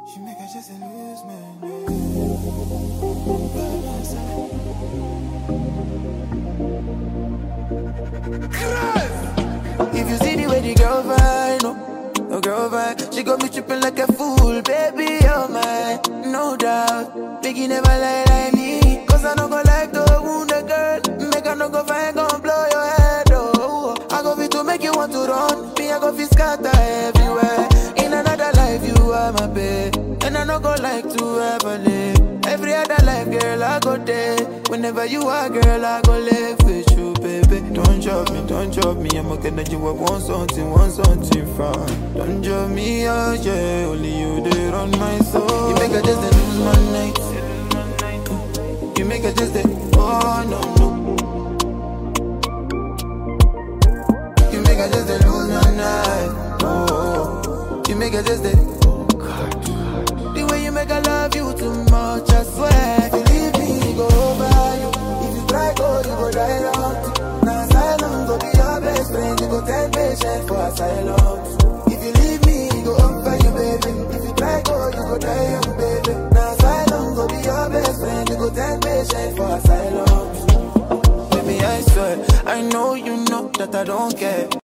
She make her just lose my If you see the way the girl vibe, no girl vibe, she got me tripping like a fool, baby, oh my, no doubt. Biggie never lie like me, cause I don't go like to wound a girl. Make her no go find, gon' blow your head, oh. I go fit to make you want to run, me I go fit scatter everywhere. In another life you are my babe, and I no go like to ever live. Every other life, girl, I go there. Whenever you are, girl, I go live with you, baby. Don't drop me, I'm okay that you want something from. Don't drop me, oh yeah, only you there on my soul. You make her just lose my night. You make her just oh no. You make her just lose my night. Oh, you make her just the way you make her love you too much, I swear. If you leave me, go over you. If you try go, you go die long. Now asylum go be your best friend. You go take patient for asylum. If you leave me, go over you, baby. If you try go, you go die young, baby. Now asylum go be your best friend. You go take patient for asylum. Baby, I swear, I know you know that I don't care.